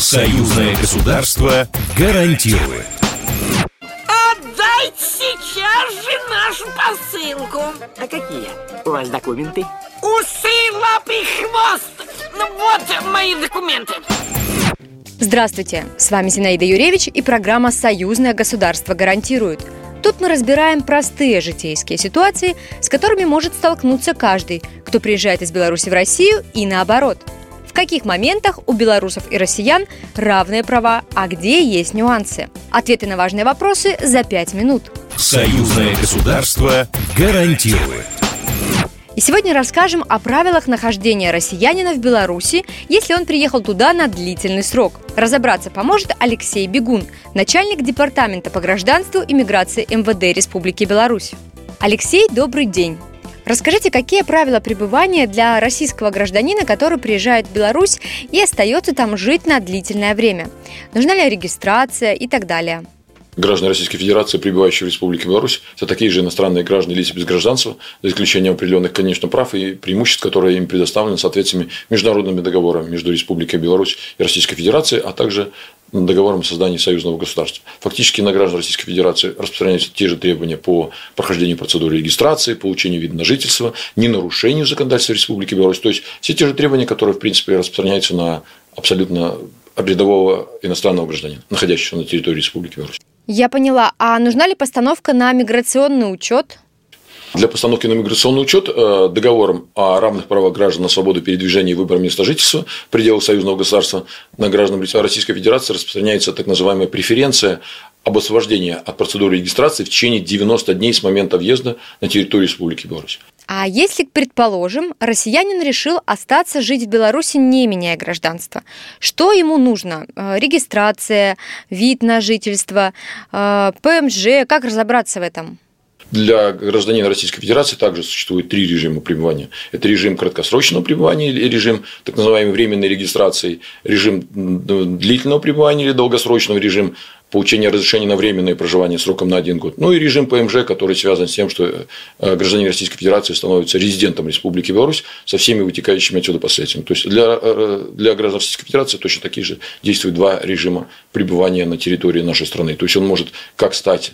Союзное государство гарантирует. Отдайте сейчас же нашу посылку. А какие у вас документы? Усы, лапы, хвост. Ну вот мои документы. Здравствуйте, с вами Зинаида Юревич и программа «Союзное государство гарантирует». Тут мы разбираем простые житейские ситуации, с которыми может столкнуться каждый, кто приезжает из Беларуси в Россию и наоборот. В каких моментах у белорусов и россиян равные права, а где есть нюансы? Ответы на важные вопросы за 5 минут. Союзное государство гарантирует. И сегодня расскажем о правилах нахождения россиянина в Беларуси, если он приехал туда на длительный срок. Разобраться поможет Алексей Бегун, начальник департамента по гражданству и миграции МВД Республики Беларусь. Алексей, добрый день. Расскажите, какие правила пребывания для российского гражданина, который приезжает в Беларусь и остается там жить на длительное время? Нужна ли регистрация и так далее? Граждане Российской Федерации, пребывающие в Республике Беларусь, это такие же иностранные граждане, лица без гражданства, за исключением определенных, конечно, прав и преимуществ, которые им предоставлены соответствующими международными договорами между Республикой Беларусь и Российской Федерацией, а также договором о создании союзного государства. Фактически на граждан Российской Федерации распространяются те же требования по прохождению процедуры регистрации, получению вида на жительство, ненарушению законодательства Республики Беларусь. То есть все те же требования, которые, в принципе, распространяются на абсолютно рядового иностранного гражданина, находящегося на территории Республики Беларусь. Я поняла. А нужна ли постановка на миграционный учет? Для постановки на миграционный учет договором о равных правах граждан на свободу передвижения и выбор места жительства в пределах союзного государства на граждан Российской Федерации распространяется так называемая преференция об освобождении от процедуры регистрации в течение 90 дней с момента въезда на территорию Республики Беларусь. А если, предположим, россиянин решил остаться жить в Беларуси, не меняя гражданство, что ему нужно? Регистрация, вид на жительство, ПМЖ, как разобраться в этом? Для гражданина Российской Федерации также существует 3 режима пребывания. Это режим краткосрочного пребывания, или режим так называемой временной регистрации, режим длительного пребывания или долгосрочного, режим получения разрешения на временное проживание сроком на 1 год. Ну и режим ПМЖ, который связан с тем, что гражданин Российской Федерации становится резидентом Республики Беларусь со всеми вытекающими отсюда последствиями. То есть для граждан Российской Федерации точно такие же действуют 2 режима пребывания на территории нашей страны. То есть он может как стать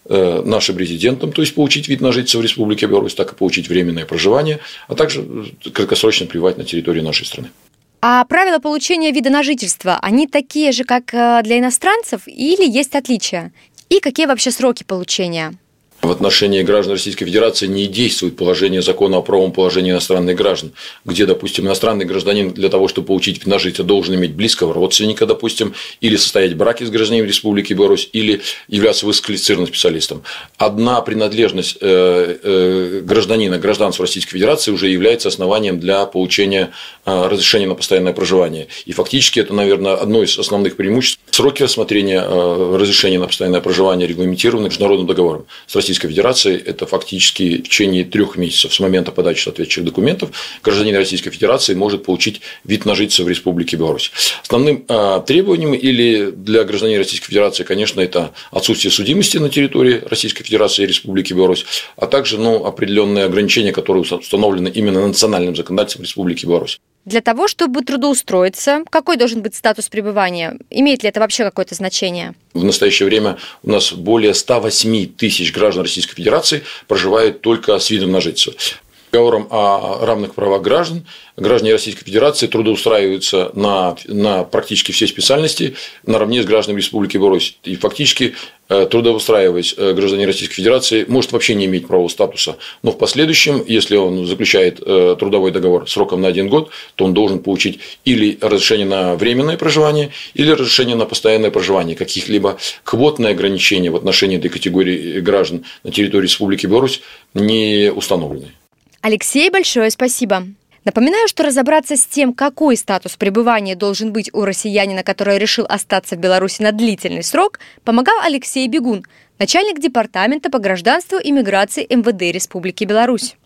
нашим резидентом, то есть получить вид на жительство в Республике Беларусь, так и получить временное проживание, а также краткосрочно пребывать на территории нашей страны. А правила получения вида на жительство, они такие же, как для иностранцев, или есть отличия? И какие вообще сроки получения? В отношении граждан Российской Федерации не действует положение закона о правовом положении иностранных граждан, где, допустим, иностранный гражданин для того, чтобы получить вид на жительство, должен иметь близкого родственника, допустим, или состоять в браке с гражданином Республики Беларусь, или являться высококвалифицированным специалистом. Одна принадлежность гражданина к гражданству Российской Федерации уже является основанием для получения разрешения на постоянное проживание. И фактически это, наверное, одно из основных преимуществ. Сроки рассмотрения разрешения на постоянное проживание регламентированы международным договором с Российской Федерации. Это фактически в течение 3 месяцев с момента подачи соответствующих документов гражданин Российской Федерации может получить вид на жительство в Республике Беларусь. Основным требованием или для гражданина Российской Федерации, конечно, это отсутствие судимости на территории Российской Федерации и Республики Беларусь, а также определенные ограничения, которые установлены именно национальным законодательством Республики Беларусь. Для того, чтобы трудоустроиться, какой должен быть статус пребывания? Имеет ли это вообще какое-то значение? В настоящее время у нас более 108 тысяч граждан Российской Федерации проживают только с видом на жительство. Договором о равных правах граждан граждане Российской Федерации трудоустраиваются на практически все специальности наравне с гражданами Республики Беларусь. И фактически, трудоустраиваясь, гражданин Российской Федерации может вообще не иметь правового статуса. Но в последующем, если он заключает трудовой договор сроком на 1 год, то он должен получить или разрешение на временное проживание, или разрешение на постоянное проживание. Каких-либо квотные ограничения в отношении этой категории граждан на территории Республики Беларусь не установлены. Алексей, большое спасибо. Напоминаю, что разобраться с тем, какой статус пребывания должен быть у россиянина, который решил остаться в Беларуси на длительный срок, помогал Алексей Бегун, начальник департамента по гражданству и миграции МВД Республики Беларусь.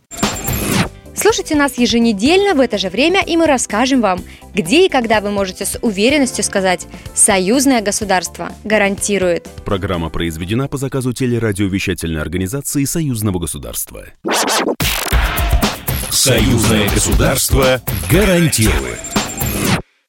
Слушайте нас еженедельно в это же время, и мы расскажем вам, где и когда вы можете с уверенностью сказать «Союзное государство гарантирует». Программа произведена по заказу телерадиовещательной организации Союзного государства. Союзное государство гарантирует.